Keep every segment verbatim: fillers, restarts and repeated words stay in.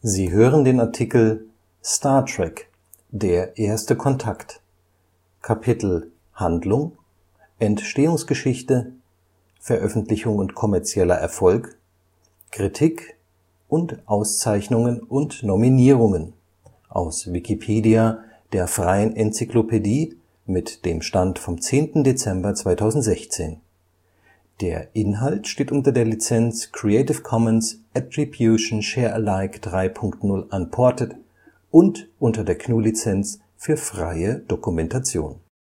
Sie hören den Artikel Star Trek: Der erste Kontakt, Kapitel Handlung, Entstehungsgeschichte, Veröffentlichung und kommerzieller Erfolg, Kritik und Auszeichnungen und Nominierungen, aus Wikipedia, der freien Enzyklopädie. Mit dem Stand vom Der Inhalt steht unter der Lizenz Creative Commons Attribution Share Alike drei Punkt null Unported und unter der G N U Lizenz für freie Dokumentation.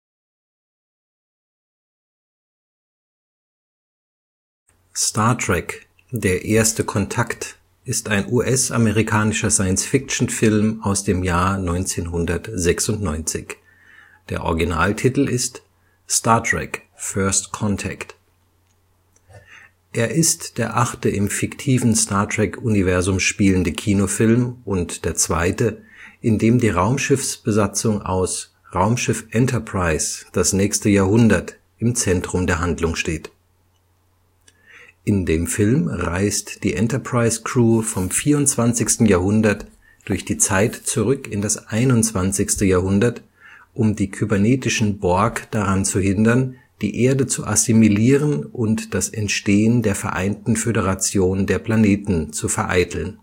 Star Trek: Der erste Kontakt ist ein U S-amerikanischer Science-Fiction-Film aus dem Jahr neunzehnhundertsechsundneunzig. Der Originaltitel ist Star Trek: First Contact. Er ist der achte im fiktiven Star-Trek-Universum spielende Kinofilm und der zweite, in dem die Raumschiffsbesatzung aus Raumschiff Enterprise – Das nächste Jahrhundert im Zentrum der Handlung steht. In dem Film reist die Enterprise-Crew vom vierundzwanzigsten Jahrhundert durch die Zeit zurück in das einundzwanzigste Jahrhundert, um die kybernetischen Borg daran zu hindern, die Erde zu assimilieren und das Entstehen der Vereinten Föderation der Planeten zu vereiteln.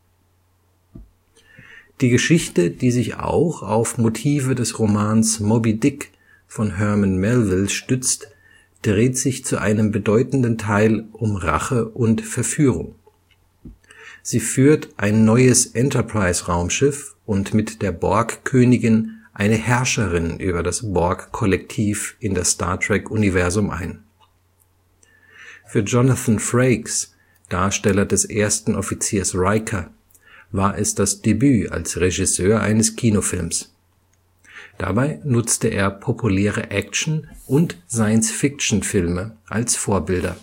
Die Geschichte, die sich auch auf Motive des Romans Moby Dick von Herman Melville stützt, dreht sich zu einem bedeutenden Teil um Rache und Verführung. Sie führt ein neues Enterprise-Raumschiff und mit der Borg-Königin eine Herrscherin über das Borg-Kollektiv in das Star-Trek-Universum ein. Für Jonathan Frakes, Darsteller des ersten Offiziers Riker, war es das Debüt als Regisseur eines Kinofilms. Dabei nutzte er populäre Action- und Science-Fiction-Filme als Vorbilder.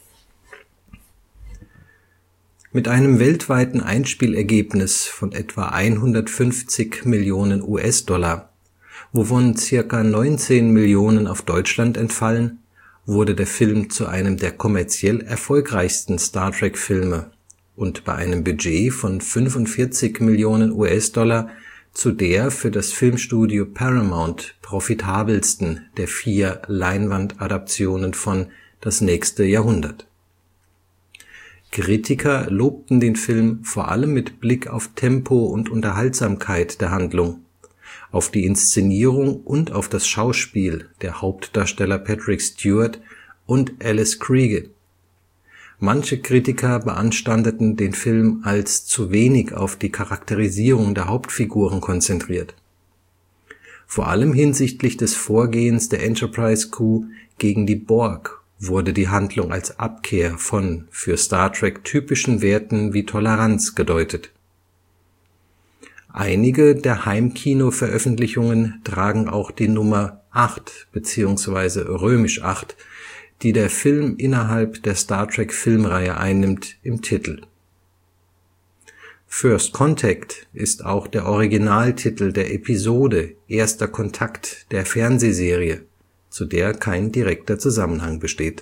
Mit einem weltweiten Einspielergebnis von etwa hundertfünfzig Millionen U S-Dollar, wovon circa neunzehn Millionen auf Deutschland entfallen, wurde der Film zu einem der kommerziell erfolgreichsten Star-Trek-Filme und bei einem Budget von fünfundvierzig Millionen U S-Dollar zu der für das Filmstudio Paramount profitabelsten der vier Leinwandadaptionen von Das nächste Jahrhundert. Kritiker lobten den Film vor allem mit Blick auf Tempo und Unterhaltsamkeit der Handlung, auf die Inszenierung und auf das Schauspiel der Hauptdarsteller Patrick Stewart und Alice Krige. Manche Kritiker beanstandeten den Film als zu wenig auf die Charakterisierung der Hauptfiguren konzentriert. Vor allem hinsichtlich des Vorgehens der Enterprise-Crew gegen die Borg wurde die Handlung als Abkehr von für Star Trek typischen Werten wie Toleranz gedeutet. Einige der Heimkino-Veröffentlichungen tragen auch die Nummer acht bzw. römisch acht, die der Film innerhalb der Star-Trek-Filmreihe einnimmt, im Titel. First Contact ist auch der Originaltitel der Episode Erster Kontakt der Fernsehserie, zu der kein direkter Zusammenhang besteht.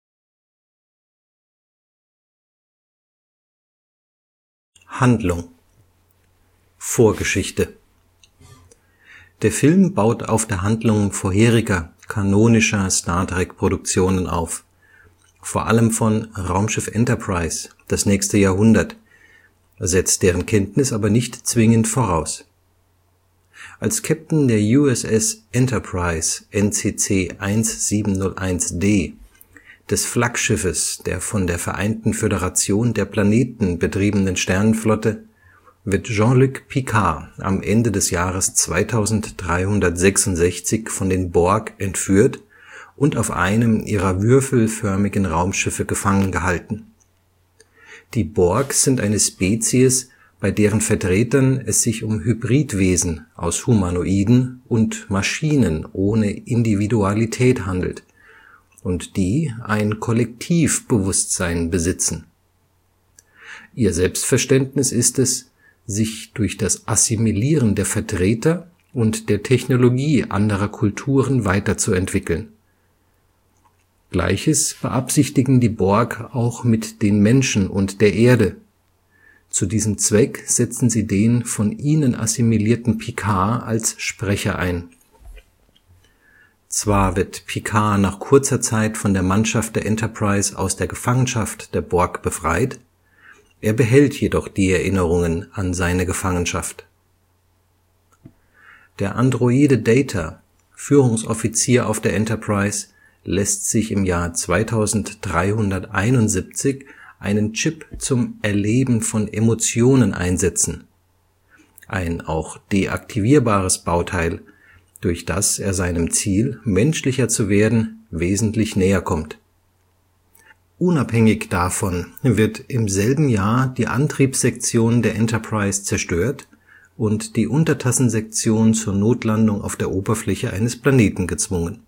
Handlung. Vorgeschichte. Der Film baut auf der Handlung vorheriger, kanonischer Star-Trek-Produktionen auf, vor allem von Raumschiff Enterprise – Das nächste Jahrhundert, setzt deren Kenntnis aber nicht zwingend voraus. Als Captain der U S S Enterprise N C C siebzehn null eins D, des Flaggschiffes der von der Vereinten Föderation der Planeten betriebenen Sternenflotte, wird Jean-Luc Picard am Ende des Jahres zweitausenddreihundertsechsundsechzig von den Borg entführt und auf einem ihrer würfelförmigen Raumschiffe gefangen gehalten. Die Borg sind eine Spezies, bei deren Vertretern es sich um Hybridwesen aus Humanoiden und Maschinen ohne Individualität handelt und die ein Kollektivbewusstsein besitzen. Ihr Selbstverständnis ist es, sich durch das Assimilieren der Vertreter und der Technologie anderer Kulturen weiterzuentwickeln. Gleiches beabsichtigen die Borg auch mit den Menschen und der Erde. Zu diesem Zweck setzen sie den von ihnen assimilierten Picard als Sprecher ein. Zwar wird Picard nach kurzer Zeit von der Mannschaft der Enterprise aus der Gefangenschaft der Borg befreit, er behält jedoch die Erinnerungen an seine Gefangenschaft. Der Androide Data, Führungsoffizier auf der Enterprise, lässt sich im Jahr zweitausenddreihunderteinundsiebzig einen Chip zum Erleben von Emotionen einsetzen, ein auch deaktivierbares Bauteil, durch das er seinem Ziel, menschlicher zu werden, wesentlich näher kommt. Unabhängig davon wird im selben Jahr die Antriebssektion der Enterprise zerstört und die Untertassensektion zur Notlandung auf der Oberfläche eines Planeten gezwungen.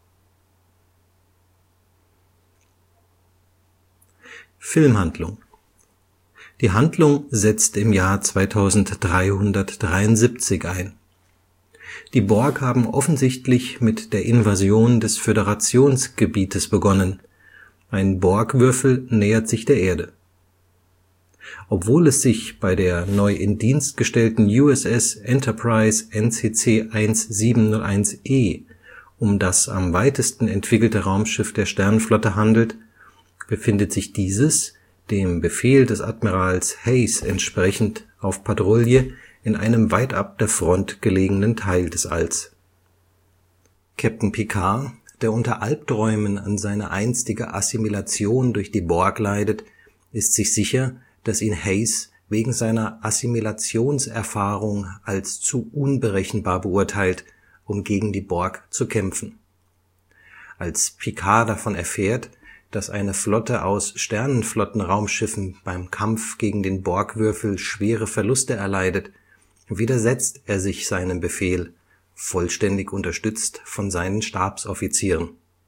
Filmhandlung. Die Handlung setzt im Jahr zweitausenddreihundertdreiundsiebzig ein. Die Borg haben offensichtlich mit der Invasion des Föderationsgebietes begonnen. Ein Borg-Würfel nähert sich der Erde. Obwohl es sich bei der neu in Dienst gestellten U S S Enterprise N C C siebzehn null eins E um das am weitesten entwickelte Raumschiff der Sternenflotte handelt, befindet sich dieses, dem Befehl des Admirals Hayes entsprechend, auf Patrouille in einem weit ab der Front gelegenen Teil des Alls. Captain Picard, der unter Albträumen an seine einstige Assimilation durch die Borg leidet, ist sich sicher, dass ihn Hayes wegen seiner Assimilationserfahrung als zu unberechenbar beurteilt, um gegen die Borg zu kämpfen. Als Picard davon erfährt, dass eine Flotte aus Sternenflottenraumschiffen beim Kampf gegen den Borg-Würfel schwere Verluste erleidet, widersetzt er sich seinem Befehl, vollständig unterstützt von seinen Stabsoffizieren.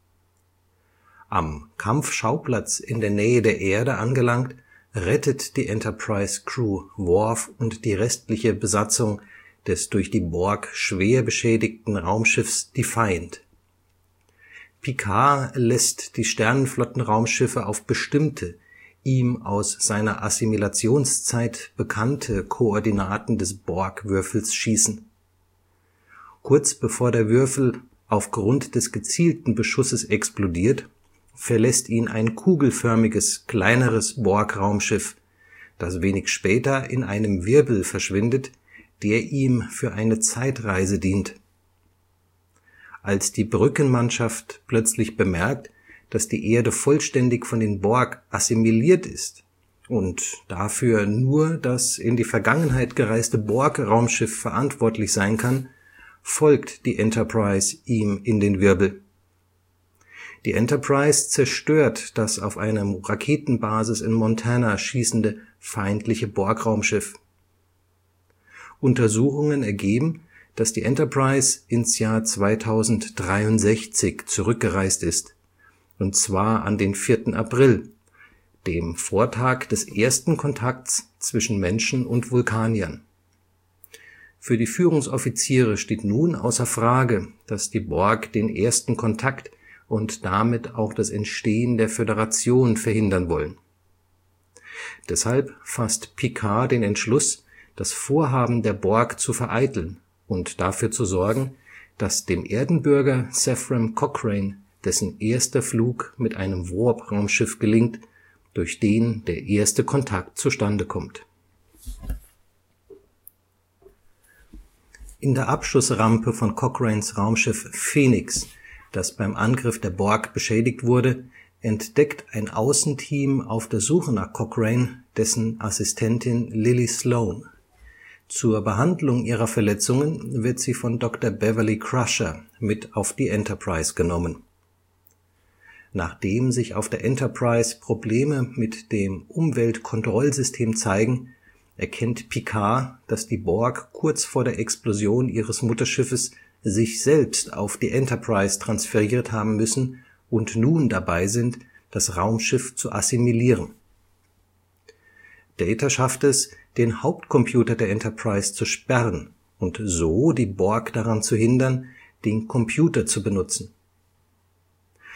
Am Kampfschauplatz in der Nähe der Erde angelangt, rettet die Enterprise-Crew Worf und die restliche Besatzung des durch die Borg schwer beschädigten Raumschiffs Defiant. Picard lässt die Sternenflottenraumschiffe auf bestimmte, ihm aus seiner Assimilationszeit bekannte Koordinaten des Borg-Würfels schießen. Kurz bevor der Würfel aufgrund des gezielten Beschusses explodiert, verlässt ihn ein kugelförmiges, kleineres Borg-Raumschiff, das wenig später in einem Wirbel verschwindet, der ihm für eine Zeitreise dient. Als die Brückenmannschaft plötzlich bemerkt, dass die Erde vollständig von den Borg assimiliert ist und dafür nur das in die Vergangenheit gereiste Borg-Raumschiff verantwortlich sein kann, folgt die Enterprise ihm in den Wirbel. Die Enterprise zerstört das auf einer Raketenbasis in Montana schießende feindliche Borg-Raumschiff. Untersuchungen ergeben, dass die Enterprise ins Jahr zweitausenddreiundsechzig zurückgereist ist, und zwar an den vierten April, dem Vortag des ersten Kontakts zwischen Menschen und Vulkaniern. Für die Führungsoffiziere steht nun außer Frage, dass die Borg den ersten Kontakt und damit auch das Entstehen der Föderation verhindern wollen. Deshalb fasst Picard den Entschluss, das Vorhaben der Borg zu vereiteln und dafür zu sorgen, dass dem Erdenbürger Zefram Cochrane dessen erster Flug mit einem Warp-Raumschiff gelingt, durch den der erste Kontakt zustande kommt. In der Abschussrampe von Cochranes Raumschiff Phoenix, das beim Angriff der Borg beschädigt wurde, entdeckt ein Außenteam auf der Suche nach Cochrane dessen Assistentin Lily Sloan. Zur Behandlung ihrer Verletzungen wird sie von Doktor Beverly Crusher mit auf die Enterprise genommen. Nachdem sich auf der Enterprise Probleme mit dem Umweltkontrollsystem zeigen, erkennt Picard, dass die Borg kurz vor der Explosion ihres Mutterschiffes sich selbst auf die Enterprise transferiert haben müssen und nun dabei sind, das Raumschiff zu assimilieren. Data schafft es, den Hauptcomputer der Enterprise zu sperren und so die Borg daran zu hindern, den Computer zu benutzen.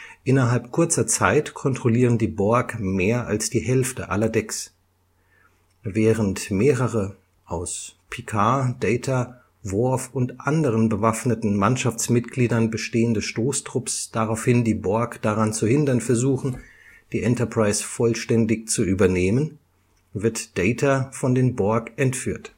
Innerhalb kurzer Zeit kontrollieren die Borg mehr als die Hälfte aller Decks. Während mehrere aus Picard, Data, Worf und anderen bewaffneten Mannschaftsmitgliedern bestehende Stoßtrupps daraufhin die Borg daran zu hindern versuchen, die Enterprise vollständig zu übernehmen, wird Data von den Borg entführt.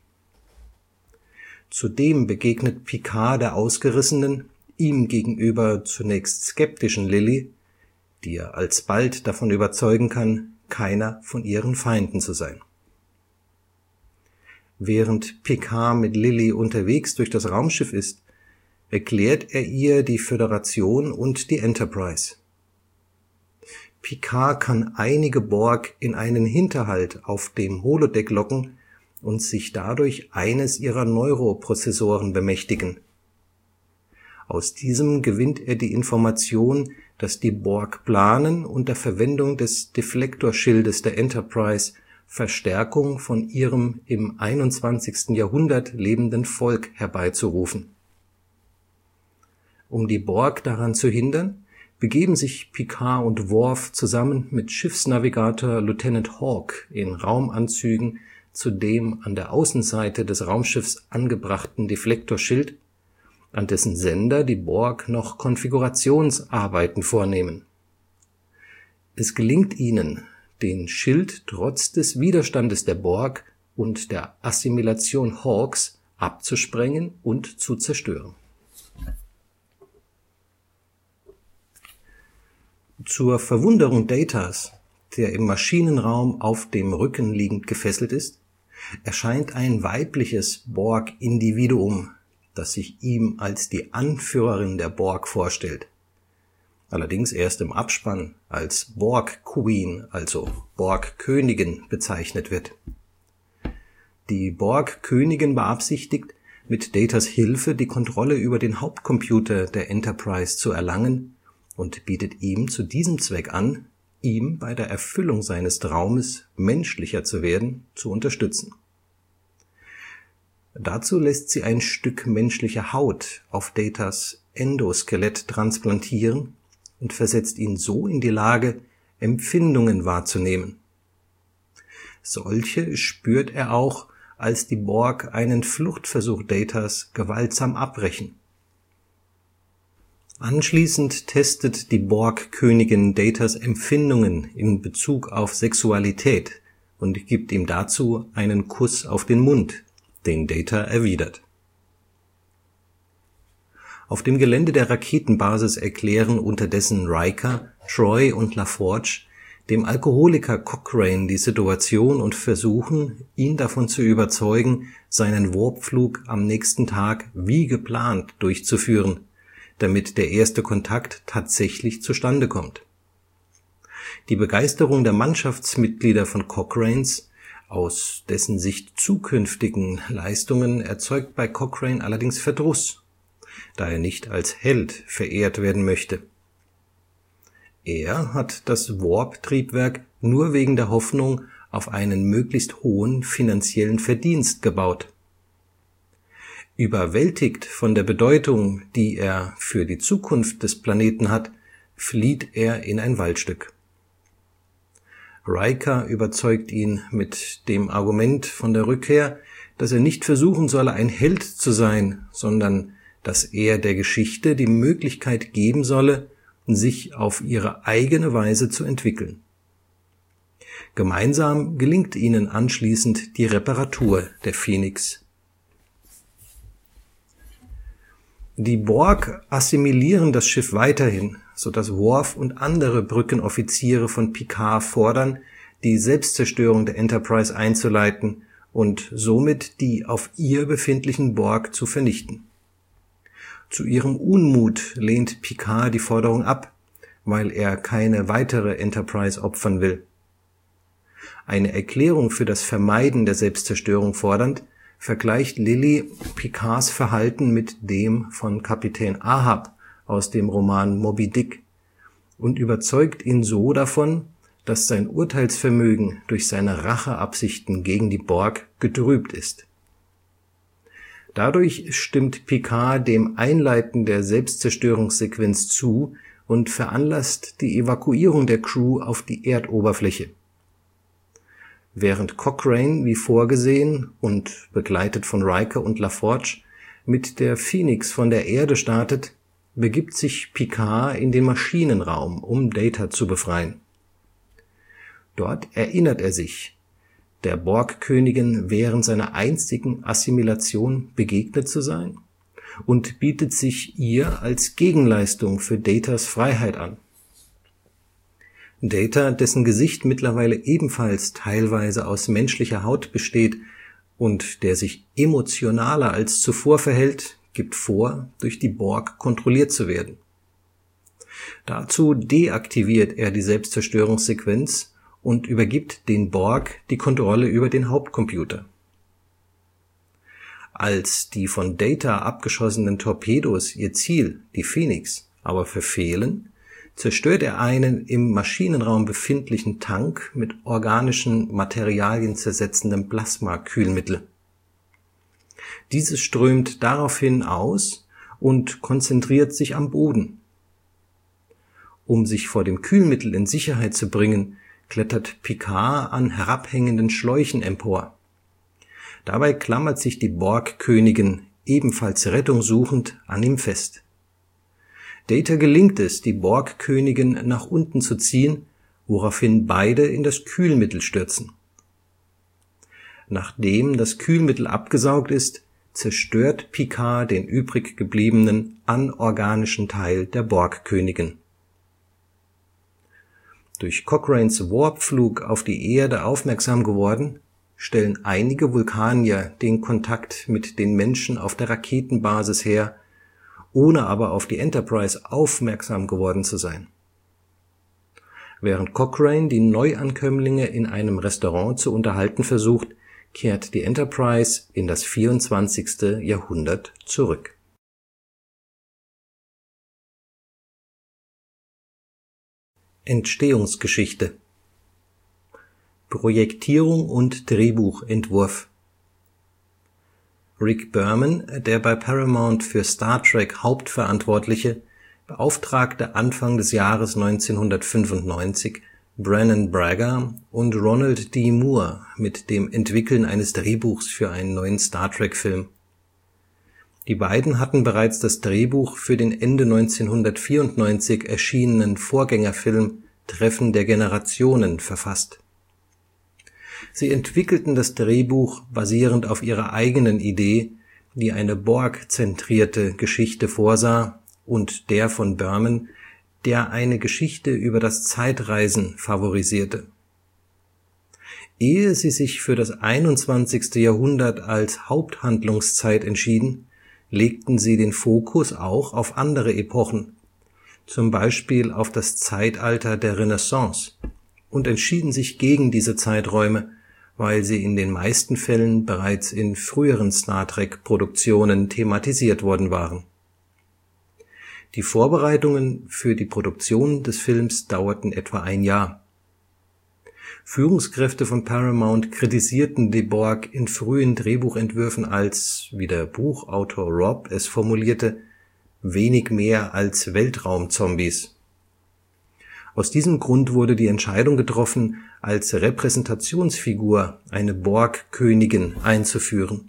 Zudem begegnet Picard der ausgerissenen, ihm gegenüber zunächst skeptischen Lily, die er alsbald davon überzeugen kann, keiner von ihren Feinden zu sein. Während Picard mit Lily unterwegs durch das Raumschiff ist, erklärt er ihr die Föderation und die Enterprise. Picard kann einige Borg in einen Hinterhalt auf dem Holodeck locken und sich dadurch eines ihrer Neuroprozessoren bemächtigen. Aus diesem gewinnt er die Information, dass die Borg planen, unter Verwendung des Deflektorschildes der Enterprise Verstärkung von ihrem im einundzwanzigsten Jahrhundert lebenden Volk herbeizurufen. Um die Borg daran zu hindern, begeben sich Picard und Worf zusammen mit Schiffsnavigator Lieutenant Hawk in Raumanzügen zu dem an der Außenseite des Raumschiffs angebrachten Deflektorschild, an dessen Sender die Borg noch Konfigurationsarbeiten vornehmen. Es gelingt ihnen, den Schild trotz des Widerstandes der Borg und der Assimilation Hawks abzusprengen und zu zerstören. Zur Verwunderung Datas, der im Maschinenraum auf dem Rücken liegend gefesselt ist, erscheint ein weibliches Borg-Individuum, das sich ihm als die Anführerin der Borg vorstellt. Allerdings erst im Abspann als Borg Queen, also Borg Königin, bezeichnet wird. Die Borg Königin beabsichtigt, mit Datas Hilfe die Kontrolle über den Hauptcomputer der Enterprise zu erlangen und bietet ihm zu diesem Zweck an, ihm bei der Erfüllung seines Traumes, menschlicher zu werden, zu unterstützen. Dazu lässt sie ein Stück menschlicher Haut auf Datas Endoskelett transplantieren und versetzt ihn so in die Lage, Empfindungen wahrzunehmen. Solche spürt er auch, als die Borg einen Fluchtversuch Datas gewaltsam abbrechen. Anschließend testet die Borg-Königin Datas Empfindungen in Bezug auf Sexualität und gibt ihm dazu einen Kuss auf den Mund, den Data erwidert. Auf dem Gelände der Raketenbasis erklären unterdessen Riker, Troi und LaForge dem Alkoholiker Cochrane die Situation und versuchen, ihn davon zu überzeugen, seinen Warpflug am nächsten Tag wie geplant durchzuführen, damit der erste Kontakt tatsächlich zustande kommt. Die Begeisterung der Mannschaftsmitglieder von Cochranes aus dessen Sicht zukünftigen Leistungen erzeugt bei Cochrane allerdings Verdruss, da er nicht als Held verehrt werden möchte. Er hat das Warp-Triebwerk nur wegen der Hoffnung auf einen möglichst hohen finanziellen Verdienst gebaut. Überwältigt von der Bedeutung, die er für die Zukunft des Planeten hat, flieht er in ein Waldstück. Riker überzeugt ihn mit dem Argument von der Rückkehr, dass er nicht versuchen solle, ein Held zu sein, sondern dass er der Geschichte die Möglichkeit geben solle, sich auf ihre eigene Weise zu entwickeln. Gemeinsam gelingt ihnen anschließend die Reparatur der Phoenix. Die Borg assimilieren das Schiff weiterhin, sodass Worf und andere Brückenoffiziere von Picard fordern, die Selbstzerstörung der Enterprise einzuleiten und somit die auf ihr befindlichen Borg zu vernichten. Zu ihrem Unmut lehnt Picard die Forderung ab, weil er keine weitere Enterprise opfern will. Eine Erklärung für das Vermeiden der Selbstzerstörung fordernd, vergleicht Lily Picards Verhalten mit dem von Kapitän Ahab aus dem Roman Moby Dick und überzeugt ihn so davon, dass sein Urteilsvermögen durch seine Racheabsichten gegen die Borg getrübt ist. Dadurch stimmt Picard dem Einleiten der Selbstzerstörungssequenz zu und veranlasst die Evakuierung der Crew auf die Erdoberfläche. Während Cochrane wie vorgesehen und begleitet von Riker und LaForge mit der Phoenix von der Erde startet, begibt sich Picard in den Maschinenraum, um Data zu befreien. Dort erinnert er sich, der Borgkönigin während seiner einstigen Assimilation begegnet zu sein und bietet sich ihr als Gegenleistung für Datas Freiheit an. Data, dessen Gesicht mittlerweile ebenfalls teilweise aus menschlicher Haut besteht und der sich emotionaler als zuvor verhält, gibt vor, durch die Borg kontrolliert zu werden. Dazu deaktiviert er die Selbstzerstörungssequenz und übergibt den Borg die Kontrolle über den Hauptcomputer. Als die von Data abgeschossenen Torpedos ihr Ziel, die Phoenix, aber verfehlen, zerstört er einen im Maschinenraum befindlichen Tank mit organischen Materialien zersetzendem Plasma-Kühlmittel. Dieses strömt daraufhin aus und konzentriert sich am Boden. Um sich vor dem Kühlmittel in Sicherheit zu bringen, klettert Picard an herabhängenden Schläuchen empor. Dabei klammert sich die Borgkönigin, ebenfalls Rettung suchend, an ihm fest. Data gelingt es, die Borgkönigin nach unten zu ziehen, woraufhin beide in das Kühlmittel stürzen. Nachdem das Kühlmittel abgesaugt ist, zerstört Picard den übrig gebliebenen anorganischen Teil der Borgkönigin. Durch Cochranes Warpflug auf die Erde aufmerksam geworden, stellen einige Vulkanier den Kontakt mit den Menschen auf der Raketenbasis her, ohne aber auf die Enterprise aufmerksam geworden zu sein. Während Cochrane die Neuankömmlinge in einem Restaurant zu unterhalten versucht, kehrt die Enterprise in das vierundzwanzigste Jahrhundert zurück. Entstehungsgeschichte, Projektierung und Drehbuchentwurf. Rick Berman, der bei Paramount für Star Trek Hauptverantwortliche, beauftragte Anfang des Jahres neunzehnhundertfünfundneunzig Brannon Braga und Ronald D. Moore mit dem Entwickeln eines Drehbuchs für einen neuen Star-Trek-Film. Die beiden hatten bereits das Drehbuch für den Ende neunzehnhundertvierundneunzig erschienenen Vorgängerfilm Treffen der Generationen verfasst. Sie entwickelten das Drehbuch basierend auf ihrer eigenen Idee, die eine Borg-zentrierte Geschichte vorsah, und der von Berman, der eine Geschichte über das Zeitreisen favorisierte. Ehe sie sich für das einundzwanzigste Jahrhundert als Haupthandlungszeit entschieden, legten sie den Fokus auch auf andere Epochen, zum Beispiel auf das Zeitalter der Renaissance, und entschieden sich gegen diese Zeiträume, weil sie in den meisten Fällen bereits in früheren Star-Trek-Produktionen thematisiert worden waren. Die Vorbereitungen für die Produktion des Films dauerten etwa ein Jahr. Führungskräfte von Paramount kritisierten die Borg in frühen Drehbuchentwürfen als, wie der Buchautor Rob es formulierte, wenig mehr als Weltraumzombies. Aus diesem Grund wurde die Entscheidung getroffen, als Repräsentationsfigur eine Borgkönigin einzuführen.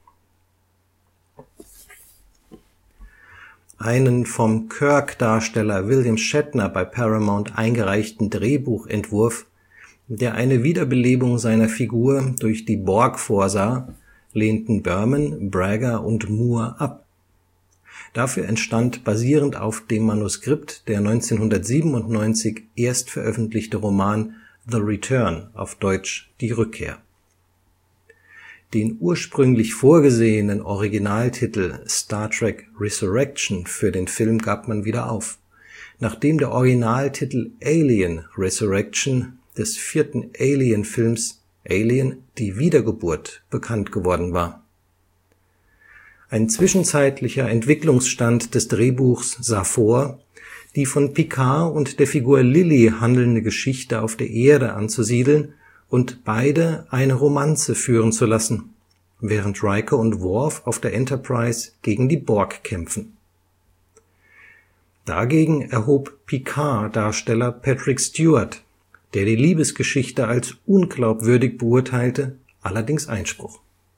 Einen vom Kirk-Darsteller William Shatner bei Paramount eingereichten Drehbuchentwurf, der eine Wiederbelebung seiner Figur durch die Borg vorsah, lehnten Berman, Braga und Moore ab. Dafür entstand basierend auf dem Manuskript der neunzehnhundertsiebenundneunzig erst veröffentlichte Roman The Return, auf Deutsch Die Rückkehr. Den ursprünglich vorgesehenen Originaltitel Star Trek Resurrection für den Film gab man wieder auf, nachdem der Originaltitel Alien Resurrection des vierten Alien-Films Alien – Die Wiedergeburt bekannt geworden war. Ein zwischenzeitlicher Entwicklungsstand des Drehbuchs sah vor, die von Picard und der Figur Lily handelnde Geschichte auf der Erde anzusiedeln und beide eine Romanze führen zu lassen, während Riker und Worf auf der Enterprise gegen die Borg kämpfen. Dagegen erhob Picard-Darsteller Patrick Stewart, der die Liebesgeschichte als unglaubwürdig beurteilte, allerdings Einspruch.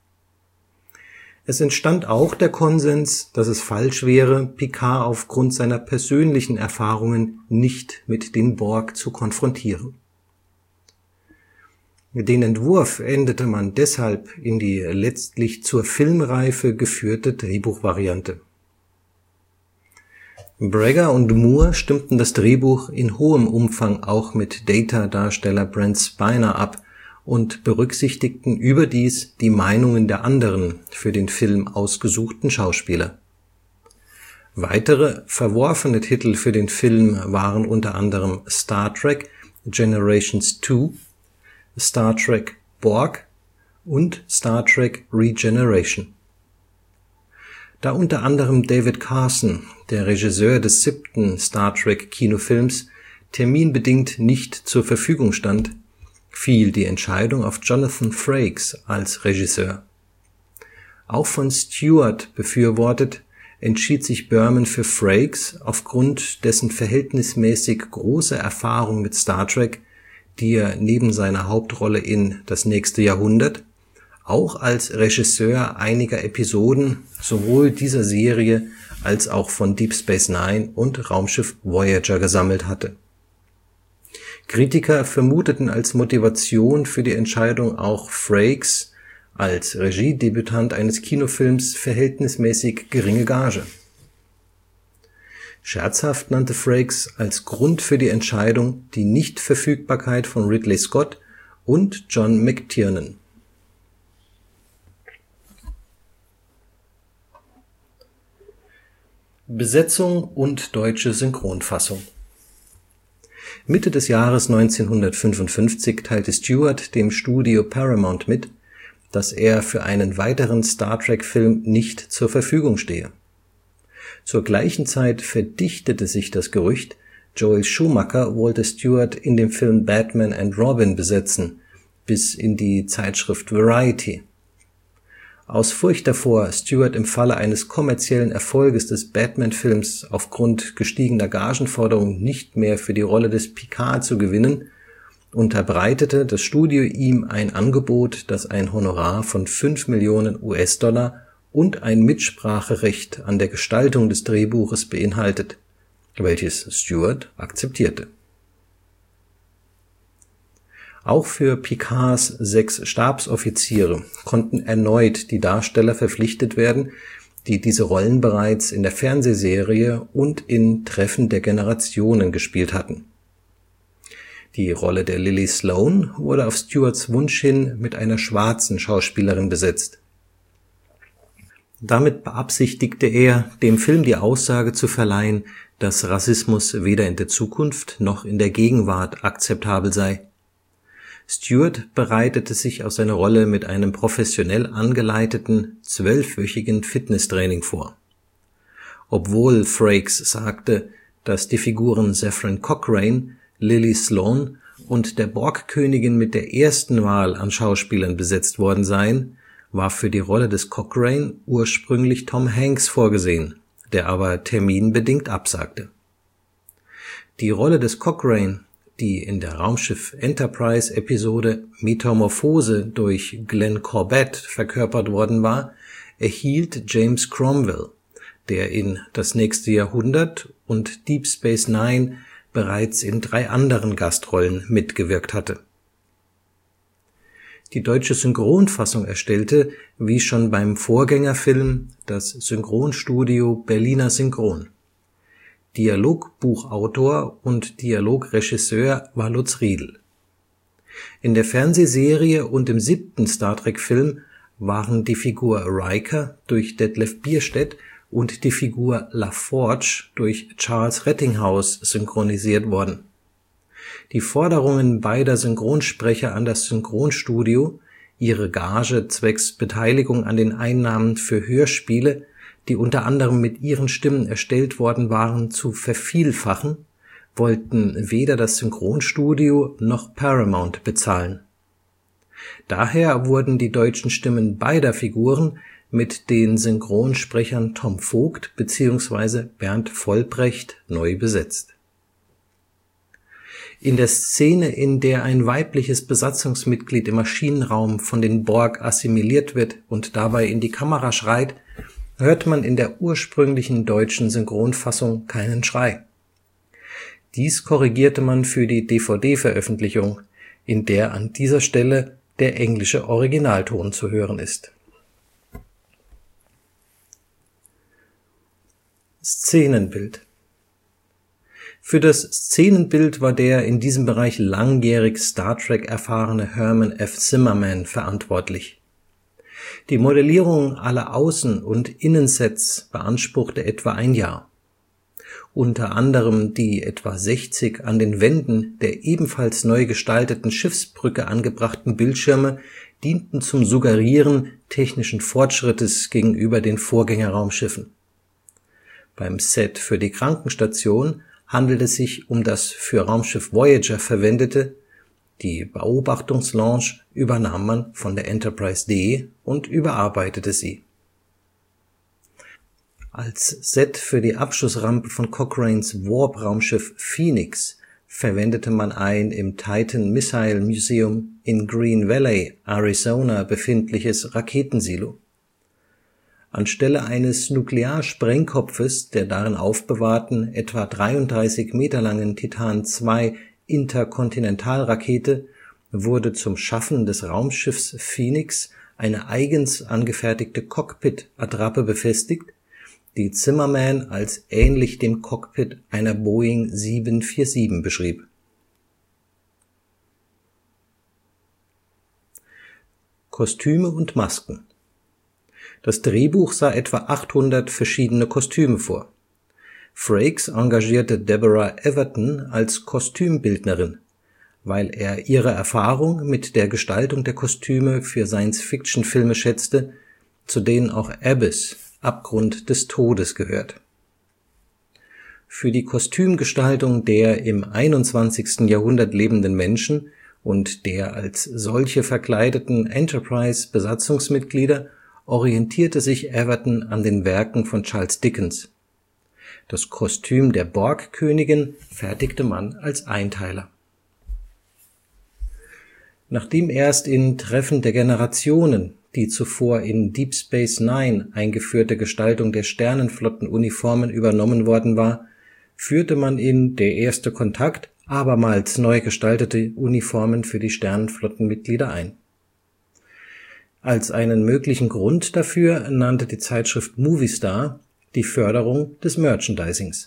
Es entstand auch der Konsens, dass es falsch wäre, Picard aufgrund seiner persönlichen Erfahrungen nicht mit den Borg zu konfrontieren. Den Entwurf änderte man deshalb in die letztlich zur Filmreife geführte Drehbuchvariante. Brager und Moore stimmten das Drehbuch in hohem Umfang auch mit Data-Darsteller Brent Spiner ab und berücksichtigten überdies die Meinungen der anderen für den Film ausgesuchten Schauspieler. Weitere verworfene Titel für den Film waren unter anderem Star Trek Generations zwei, Star Trek Borg und Star Trek Regeneration. Da unter anderem David Carson, der Regisseur des siebten Star Trek Kinofilms, terminbedingt nicht zur Verfügung stand, fiel die Entscheidung auf Jonathan Frakes als Regisseur. Auch von Stewart befürwortet, entschied sich Berman für Frakes aufgrund dessen verhältnismäßig großer Erfahrung mit Star Trek, die er neben seiner Hauptrolle in Das nächste Jahrhundert auch als Regisseur einiger Episoden sowohl dieser Serie als auch von Deep Space Nine und Raumschiff Voyager gesammelt hatte. Kritiker vermuteten als Motivation für die Entscheidung auch Frakes als Regiedebütant eines Kinofilms verhältnismäßig geringe Gage. Scherzhaft nannte Frakes als Grund für die Entscheidung die Nichtverfügbarkeit von Ridley Scott und John McTiernan. Besetzung und deutsche Synchronfassung. Mitte des Jahres neunzehnhundertfünfundfünfzig teilte Stewart dem Studio Paramount mit, dass er für einen weiteren Star-Trek-Film nicht zur Verfügung stehe. Zur gleichen Zeit verdichtete sich das Gerücht, Joel Schumacher wollte Stewart in dem Film Batman and Robin besetzen, bis in die Zeitschrift Variety. Aus Furcht davor, Stewart im Falle eines kommerziellen Erfolges des Batman-Films aufgrund gestiegener Gagenforderungen nicht mehr für die Rolle des Picard zu gewinnen, unterbreitete das Studio ihm ein Angebot, das ein Honorar von fünf Millionen US-Dollar und ein Mitspracherecht an der Gestaltung des Drehbuches beinhaltet, welches Stewart akzeptierte. Auch für Picards sechs Stabsoffiziere konnten erneut die Darsteller verpflichtet werden, die diese Rollen bereits in der Fernsehserie und in Treffen der Generationen gespielt hatten. Die Rolle der Lily Sloan wurde auf Stewarts Wunsch hin mit einer schwarzen Schauspielerin besetzt. Damit beabsichtigte er, dem Film die Aussage zu verleihen, dass Rassismus weder in der Zukunft noch in der Gegenwart akzeptabel sei. Stewart bereitete sich auf seine Rolle mit einem professionell angeleiteten, zwölfwöchigen Fitnesstraining vor. Obwohl Frakes sagte, dass die Figuren Zefram Cochrane, Lily Sloan und der Borgkönigin mit der ersten Wahl an Schauspielern besetzt worden seien, war für die Rolle des Cochrane ursprünglich Tom Hanks vorgesehen, der aber terminbedingt absagte. Die Rolle des Cochrane, die in der Raumschiff Enterprise-Episode Metamorphose durch Glenn Corbett verkörpert worden war, erhielt James Cromwell, der in Das nächste Jahrhundert und Deep Space Nine bereits in drei anderen Gastrollen mitgewirkt hatte. Die deutsche Synchronfassung erstellte, wie schon beim Vorgängerfilm, das Synchronstudio Berliner Synchron. Dialogbuchautor und Dialogregisseur war Lutz Riedel. In der Fernsehserie und im siebten Star-Trek-Film waren die Figur Riker durch Detlef Bierstedt und die Figur LaForge durch Charles Rettinghaus synchronisiert worden. Die Forderungen beider Synchronsprecher an das Synchronstudio, ihre Gage zwecks Beteiligung an den Einnahmen für Hörspiele, die unter anderem mit ihren Stimmen erstellt worden waren, zu vervielfachen, wollten weder das Synchronstudio noch Paramount bezahlen. Daher wurden die deutschen Stimmen beider Figuren mit den Synchronsprechern Tom Vogt bzw. Bernd Vollbrecht neu besetzt. In der Szene, in der ein weibliches Besatzungsmitglied im Maschinenraum von den Borg assimiliert wird und dabei in die Kamera schreit, hört man in der ursprünglichen deutschen Synchronfassung keinen Schrei. Dies korrigierte man für die D V D-Veröffentlichung, in der an dieser Stelle der englische Originalton zu hören ist. Szenenbild. Für das Szenenbild war der in diesem Bereich langjährig Star Trek erfahrene Herman F. Zimmerman verantwortlich. Die Modellierung aller Außen - und Innensets beanspruchte etwa ein Jahr. Unter anderem die etwa sechzig an den Wänden der ebenfalls neu gestalteten Schiffsbrücke angebrachten Bildschirme dienten zum Suggerieren technischen Fortschrittes gegenüber den Vorgängerraumschiffen. Beim Set für die Krankenstation handelt es sich um das für Raumschiff Voyager verwendete, die Beobachtungslounge übernahm man von der Enterprise D und überarbeitete sie. Als Set für die Abschussrampe von Cochranes Warp-Raumschiff Phoenix verwendete man ein im Titan Missile Museum in Green Valley, Arizona befindliches Raketensilo. Anstelle eines Nuklearsprengkopfes der darin aufbewahrten, etwa dreiunddreißig Meter langen Titan zwei Interkontinentalrakete wurde zum Schaffen des Raumschiffs Phoenix eine eigens angefertigte Cockpit-Attrappe befestigt, die Zimmerman als ähnlich dem Cockpit einer Boeing sieben vier sieben beschrieb. Kostüme und Masken. Das Drehbuch sah etwa achthundert verschiedene Kostüme vor. Frakes engagierte Deborah Everton als Kostümbildnerin, weil er ihre Erfahrung mit der Gestaltung der Kostüme für Science-Fiction-Filme schätzte, zu denen auch Abyss – Abgrund des Todes gehört. Für die Kostümgestaltung der im einundzwanzigsten Jahrhundert lebenden Menschen und der als solche verkleideten Enterprise-Besatzungsmitglieder orientierte sich Everton an den Werken von Charles Dickens. Das Kostüm der Borg-Königin fertigte man als Einteiler. Nachdem erst in Treffen der Generationen die zuvor in Deep Space Nine eingeführte Gestaltung der Sternenflottenuniformen übernommen worden war, führte man in Der erste Kontakt abermals neu gestaltete Uniformen für die Sternenflottenmitglieder ein. Als einen möglichen Grund dafür nannte die Zeitschrift Movie Star die Förderung des Merchandisings.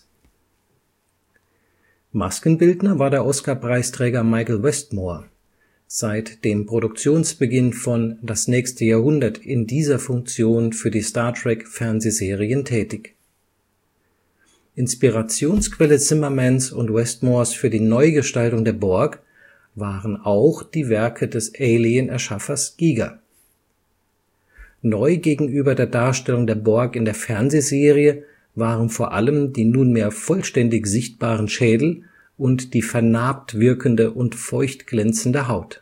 Maskenbildner war der Oscar-Preisträger Michael Westmore, seit dem Produktionsbeginn von Das nächste Jahrhundert in dieser Funktion für die Star-Trek-Fernsehserien tätig. Inspirationsquelle Zimmermans und Westmores für die Neugestaltung der Borg waren auch die Werke des Alien-Erschaffers Giger. Neu gegenüber der Darstellung der Borg in der Fernsehserie waren vor allem die nunmehr vollständig sichtbaren Schädel und die vernarbt wirkende und feucht glänzende Haut.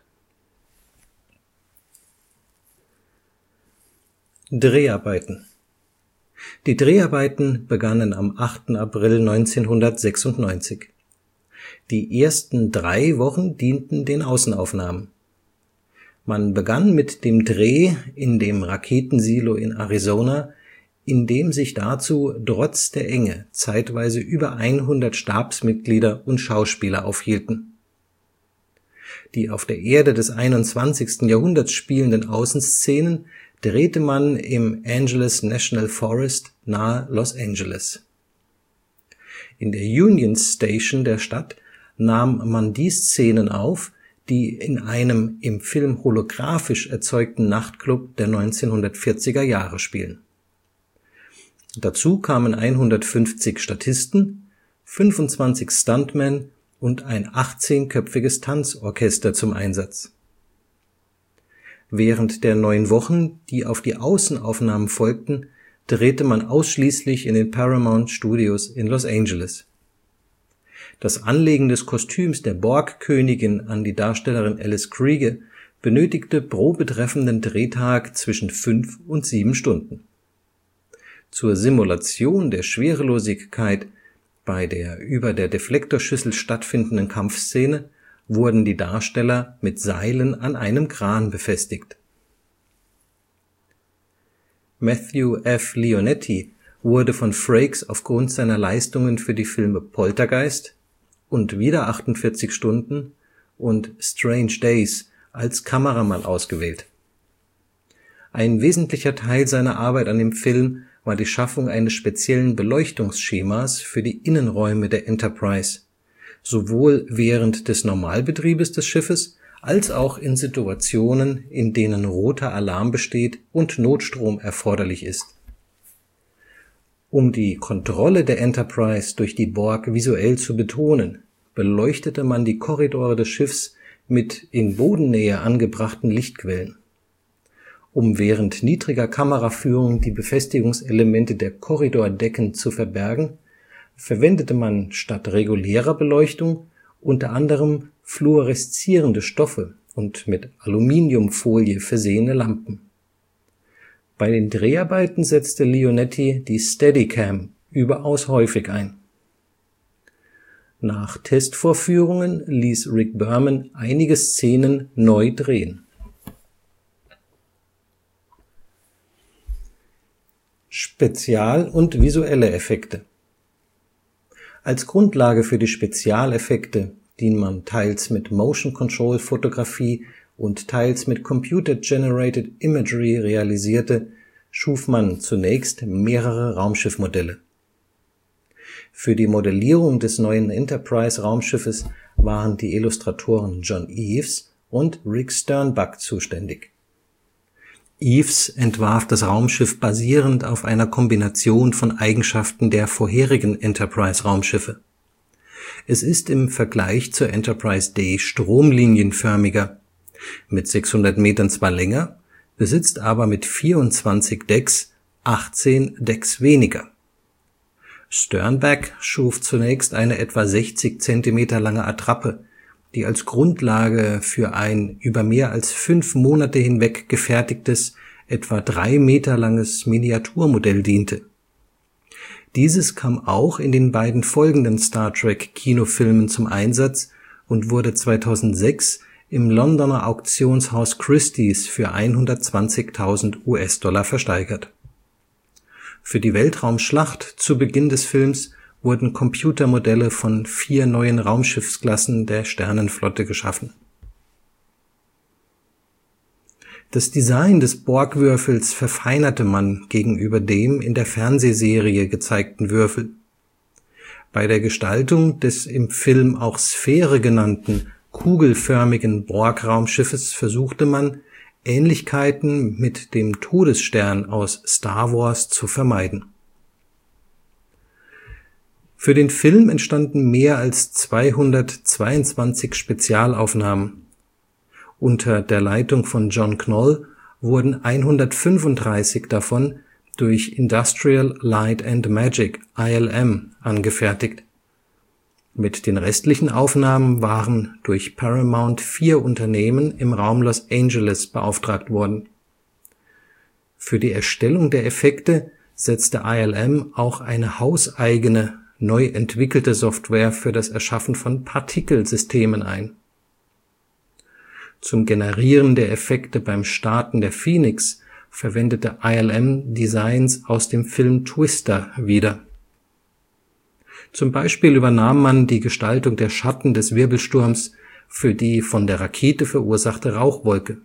Dreharbeiten. Die Dreharbeiten begannen am achten April neunzehnhundertsechsundneunzig. Die ersten drei Wochen dienten den Außenaufnahmen. Man begann mit dem Dreh in dem Raketensilo in Arizona, in dem sich dazu trotz der Enge zeitweise über hundert Stabsmitglieder und Schauspieler aufhielten. Die auf der Erde des einundzwanzigsten Jahrhunderts spielenden Außenszenen drehte man im Angeles National Forest nahe Los Angeles. In der Union Station der Stadt nahm man die Szenen auf, die in einem im Film holographisch erzeugten Nachtclub der neunzehnhundertvierziger Jahre spielen. Dazu kamen hundertfünfzig Statisten, fünfundzwanzig Stuntmen und ein achtzehnköpfiges Tanzorchester zum Einsatz. Während der neun Wochen, die auf die Außenaufnahmen folgten, drehte man ausschließlich in den Paramount Studios in Los Angeles. Das Anlegen des Kostüms der Borg-Königin an die Darstellerin Alice Krige benötigte pro betreffenden Drehtag zwischen fünf und sieben Stunden. Zur Simulation der Schwerelosigkeit Bei der über der Deflektorschüssel stattfindenden Kampfszene wurden die Darsteller mit Seilen an einem Kran befestigt. Matthew F. Leonetti wurde von Frakes aufgrund seiner Leistungen für die Filme Poltergeist und Wieder achtundvierzig Stunden und Strange Days als Kameramann ausgewählt. Ein wesentlicher Teil seiner Arbeit an dem Film war die Schaffung eines speziellen Beleuchtungsschemas für die Innenräume der Enterprise, sowohl während des Normalbetriebes des Schiffes als auch in Situationen, in denen roter Alarm besteht und Notstrom erforderlich ist. Um die Kontrolle der Enterprise durch die Borg visuell zu betonen, beleuchtete man die Korridore des Schiffs mit in Bodennähe angebrachten Lichtquellen. Um während niedriger Kameraführung die Befestigungselemente der Korridordecken zu verbergen, verwendete man statt regulärer Beleuchtung unter anderem fluoreszierende Stoffe und mit Aluminiumfolie versehene Lampen. Bei den Dreharbeiten setzte Leonetti die Steadicam überaus häufig ein. Nach Testvorführungen ließ Rick Berman einige Szenen neu drehen. Spezial - und visuelle Effekte. Als Grundlage für die Spezialeffekte, die man teils mit Motion-Control-Fotografie und teils mit Computer-Generated Imagery realisierte, schuf man zunächst mehrere Raumschiffmodelle. Für die Modellierung des neuen Enterprise-Raumschiffes waren die Illustratoren John Eaves und Rick Sternbuck zuständig. Eaves entwarf das Raumschiff basierend auf einer Kombination von Eigenschaften der vorherigen Enterprise-Raumschiffe. Es ist im Vergleich zur Enterprise D stromlinienförmiger, mit sechshundert Metern zwar länger, besitzt aber mit vierundzwanzig Decks achtzehn Decks weniger. Sternbuck schuf zunächst eine etwa sechzig Zentimeter lange Attrappe, die als Grundlage für ein über mehr als fünf Monate hinweg gefertigtes, etwa drei Meter langes Miniaturmodell diente. Dieses kam auch in den beiden folgenden Star-Trek-Kinofilmen zum Einsatz und wurde zweitausendsechs im Londoner Auktionshaus Christie's für hundertzwanzigtausend US-Dollar versteigert. Für die Weltraumschlacht zu Beginn des Films wurden Computermodelle von vier neuen Raumschiffsklassen der Sternenflotte geschaffen. Das Design des Borg-Würfels verfeinerte man gegenüber dem in der Fernsehserie gezeigten Würfel. Bei der Gestaltung des im Film auch Sphäre genannten, kugelförmigen Borg-Raumschiffes versuchte man, Ähnlichkeiten mit dem Todesstern aus Star Wars zu vermeiden. Für den Film entstanden mehr als zweihundertzweiundzwanzig Spezialaufnahmen. Unter der Leitung von John Knoll wurden hundertfünfunddreißig davon durch Industrial Light and Magic I L M angefertigt. Mit den restlichen Aufnahmen waren durch Paramount vier Unternehmen im Raum Los Angeles beauftragt worden. Für die Erstellung der Effekte setzte I L M auch eine hauseigene, neu entwickelte Software für das Erschaffen von Partikelsystemen ein. Zum Generieren der Effekte beim Starten der Phoenix verwendete I L M Designs aus dem Film Twister wieder. Zum Beispiel übernahm man die Gestaltung der Schatten des Wirbelsturms für die von der Rakete verursachte Rauchwolke.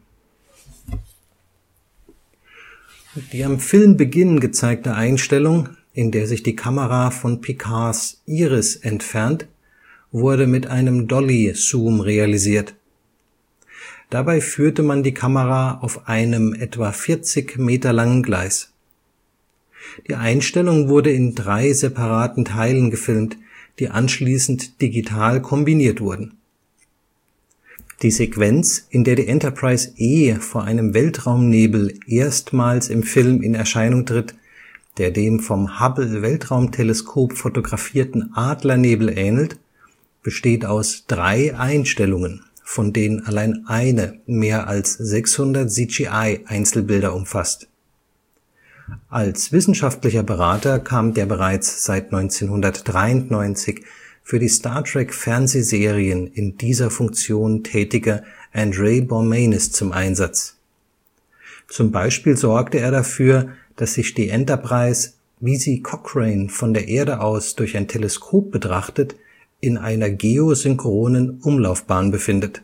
Die am Filmbeginn gezeigte Einstellung, in der sich die Kamera von Picards Iris entfernt, wurde mit einem Dolly-Zoom realisiert. Dabei führte man die Kamera auf einem etwa vierzig Meter langen Gleis. Die Einstellung wurde in drei separaten Teilen gefilmt, die anschließend digital kombiniert wurden. Die Sequenz, in der die Enterprise E vor einem Weltraumnebel erstmals im Film in Erscheinung tritt, der dem vom Hubble-Weltraumteleskop fotografierten Adlernebel ähnelt, besteht aus drei Einstellungen, von denen allein eine mehr als sechshundert C G I-Einzelbilder umfasst. Als wissenschaftlicher Berater kam der bereits seit neunzehnhundertdreiundneunzig für die Star-Trek-Fernsehserien in dieser Funktion tätige Andrei Bormanis zum Einsatz. Zum Beispiel sorgte er dafür, dass sich die Enterprise, wie sie Cochrane von der Erde aus durch ein Teleskop betrachtet, in einer geosynchronen Umlaufbahn befindet.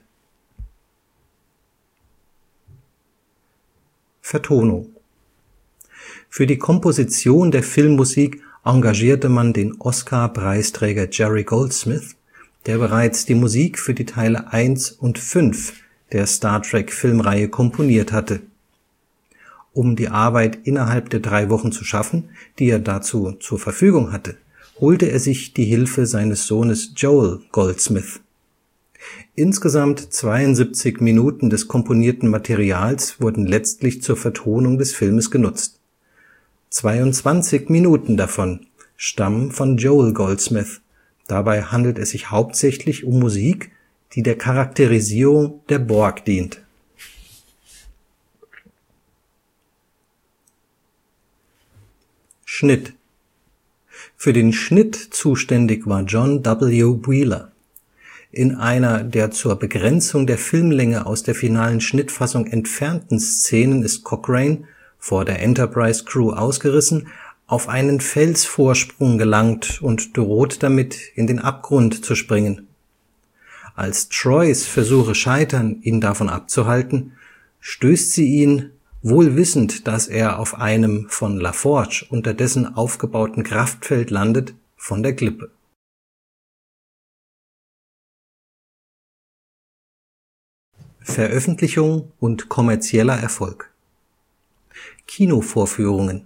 Vertonung. Für die Komposition der Filmmusik engagierte man den Oscar-Preisträger Jerry Goldsmith, der bereits die Musik für die Teile eins und fünf der Star-Trek-Filmreihe komponiert hatte. Um die Arbeit innerhalb der drei Wochen zu schaffen, die er dazu zur Verfügung hatte, holte er sich die Hilfe seines Sohnes Joel Goldsmith. Insgesamt zweiundsiebzig Minuten des komponierten Materials wurden letztlich zur Vertonung des Filmes genutzt. zweiundzwanzig Minuten davon stammen von Joel Goldsmith, dabei handelt es sich hauptsächlich um Musik, die der Charakterisierung der Borg dient. Schnitt. Für den Schnitt zuständig war John W. Wheeler. In einer der zur Begrenzung der Filmlänge aus der finalen Schnittfassung entfernten Szenen ist Cochrane, vor der Enterprise-Crew ausgerissen, auf einen Felsvorsprung gelangt und droht damit, in den Abgrund zu springen. Als Troys Versuche scheitern, ihn davon abzuhalten, stößt sie ihn, wohl wissend, dass er auf einem von LaForge unterdessen aufgebauten Kraftfeld landet, von der Klippe. Veröffentlichung und kommerzieller Erfolg. Kinovorführungen.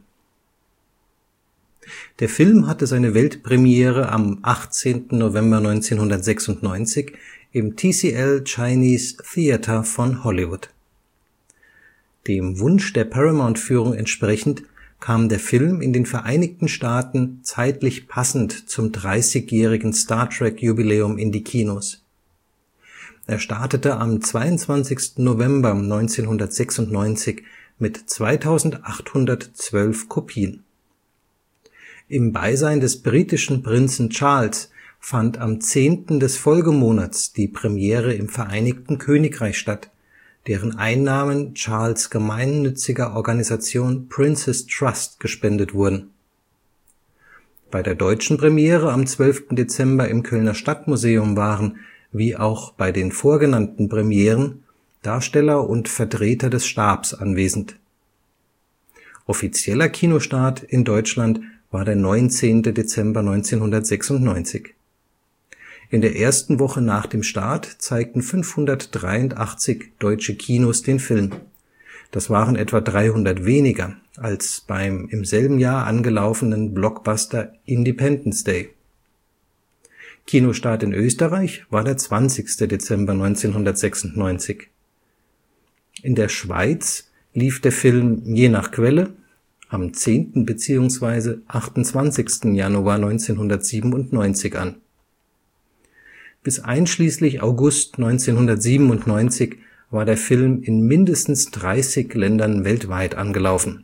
Der Film hatte seine Weltpremiere am achtzehnten November neunzehnhundertsechsundneunzig im T C L Chinese Theatre von Hollywood. Dem Wunsch der Paramount-Führung entsprechend kam der Film in den Vereinigten Staaten zeitlich passend zum dreißigjährigen Star-Trek-Jubiläum in die Kinos. Er startete am zweiundzwanzigsten November neunzehnhundertsechsundneunzig mit zweitausendachthundertzwölf Kopien. Im Beisein des britischen Prinzen Charles fand am zehnten des Folgemonats die Premiere im Vereinigten Königreich statt, deren Einnahmen Charles' gemeinnütziger Organisation Prince's Trust gespendet wurden. Bei der deutschen Premiere am zwölften Dezember im Kölner Stadtmuseum waren, wie auch bei den vorgenannten Premieren, Darsteller und Vertreter des Stabs anwesend. Offizieller Kinostart in Deutschland war der neunzehnten Dezember neunzehnhundertsechsundneunzig. In der ersten Woche nach dem Start zeigten fünfhundertdreiundachtzig deutsche Kinos den Film. Das waren etwa dreihundert weniger als beim im selben Jahr angelaufenen Blockbuster Independence Day. Kinostart in Österreich war der zwanzigsten Dezember neunzehnhundertsechsundneunzig. In der Schweiz lief der Film je nach Quelle am zehnten beziehungsweise achtundzwanzigsten Januar neunzehnhundertsiebenundneunzig an. Bis einschließlich August neunzehnhundertsiebenundneunzig war der Film in mindestens dreißig Ländern weltweit angelaufen.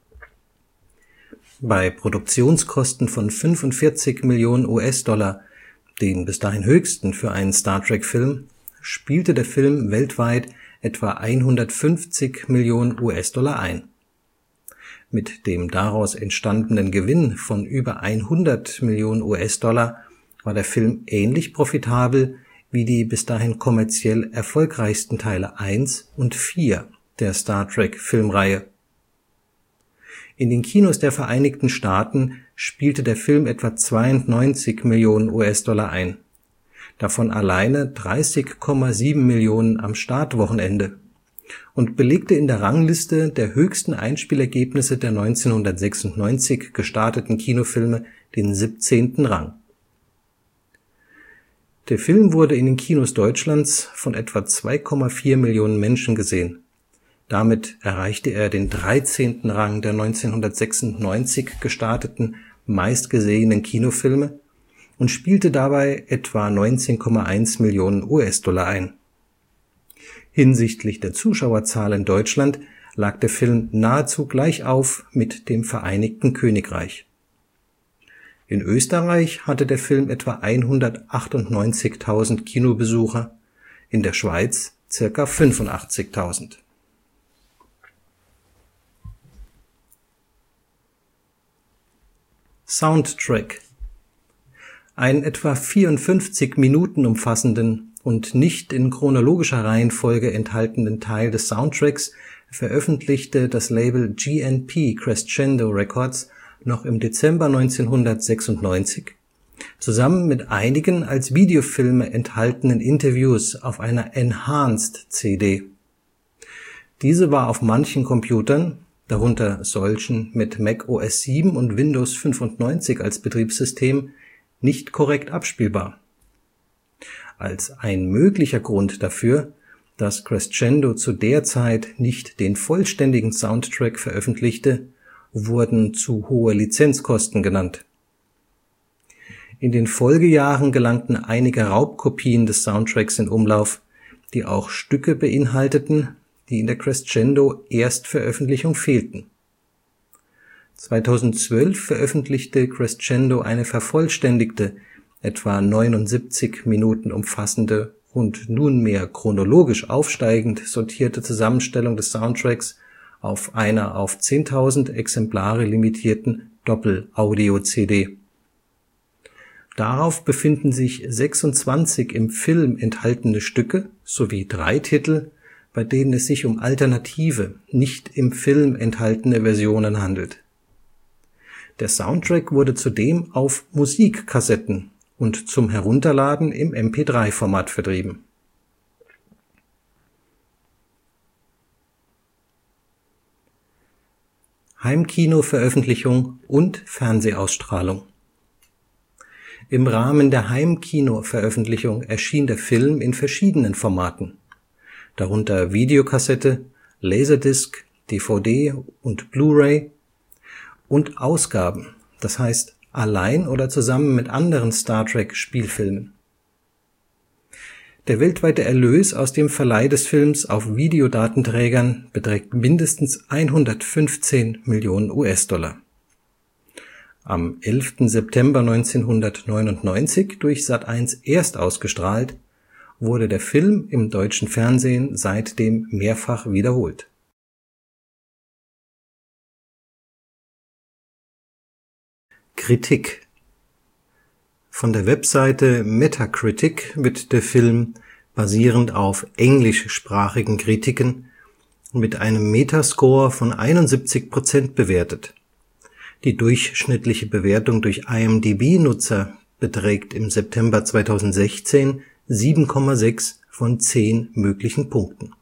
Bei Produktionskosten von fünfundvierzig Millionen US-Dollar, den bis dahin höchsten für einen Star-Trek-Film, spielte der Film weltweit etwa hundertfünfzig Millionen US-Dollar ein. Mit dem daraus entstandenen Gewinn von über hundert Millionen US-Dollar war der Film ähnlich profitabel wie die bis dahin kommerziell erfolgreichsten Teile eins und vier der Star-Trek-Filmreihe. In den Kinos der Vereinigten Staaten spielte der Film etwa zweiundneunzig Millionen US-Dollar ein, davon alleine dreißig Komma sieben Millionen am Startwochenende, und belegte in der Rangliste der höchsten Einspielergebnisse der neunzehnhundertsechsundneunzig gestarteten Kinofilme den siebzehnten Rang. Der Film wurde in den Kinos Deutschlands von etwa zwei Komma vier Millionen Menschen gesehen. Damit erreichte er den dreizehnten Rang der neunzehnhundertsechsundneunzig gestarteten meistgesehenen Kinofilme und spielte dabei etwa neunzehn Komma eins Millionen US-Dollar ein. Hinsichtlich der Zuschauerzahl in Deutschland lag der Film nahezu gleichauf mit dem Vereinigten Königreich. In Österreich hatte der Film etwa hundertachtundneunzigtausend Kinobesucher, in der Schweiz circa fünfundachtzigtausend. Soundtrack: Einen etwa vierundfünfzig Minuten umfassenden und nicht in chronologischer Reihenfolge enthaltenen Teil des Soundtracks veröffentlichte das Label G N P Crescendo Records noch im Dezember neunzehnhundertsechsundneunzig, zusammen mit einigen als Videofilme enthaltenen Interviews auf einer Enhanced C D. Diese war auf manchen Computern, darunter solchen mit Mac O S sieben und Windows fünfundneunzig als Betriebssystem, nicht korrekt abspielbar. Als ein möglicher Grund dafür, dass Crescendo zu der Zeit nicht den vollständigen Soundtrack veröffentlichte, wurden zu hohe Lizenzkosten genannt. In den Folgejahren gelangten einige Raubkopien des Soundtracks in Umlauf, die auch Stücke beinhalteten, die in der Crescendo-Erstveröffentlichung fehlten. zweitausendzwölf veröffentlichte Crescendo eine vervollständigte, etwa neunundsiebzig Minuten umfassende und nunmehr chronologisch aufsteigend sortierte Zusammenstellung des Soundtracks auf einer auf zehntausend Exemplare limitierten Doppel-Audio-C D. Darauf befinden sich sechsundzwanzig im Film enthaltene Stücke sowie drei Titel, bei denen es sich um alternative, nicht im Film enthaltene Versionen handelt. Der Soundtrack wurde zudem auf Musikkassetten und zum Herunterladen im M P drei Format vertrieben. Heimkino-Veröffentlichung und Fernsehausstrahlung. Im Rahmen der Heimkino-Veröffentlichung erschien der Film in verschiedenen Formaten, darunter Videokassette, Laserdisc, D V D und Blu-ray, und Ausgaben, das heißt allein oder zusammen mit anderen Star Trek-Spielfilmen. Der weltweite Erlös aus dem Verleih des Films auf Videodatenträgern beträgt mindestens hundertfünfzehn Millionen U S-Dollar. Am elften September neunzehnhundertneunundneunzig durch Sat eins erstausgestrahlt, wurde der Film im deutschen Fernsehen seitdem mehrfach wiederholt. Kritik. Von der Webseite Metacritic wird der Film, basierend auf englischsprachigen Kritiken, mit einem Metascore von einundsiebzig Prozent bewertet. Die durchschnittliche Bewertung durch I M D B-Nutzer beträgt im September zweitausendsechzehn sieben Komma sechs von zehn möglichen Punkten.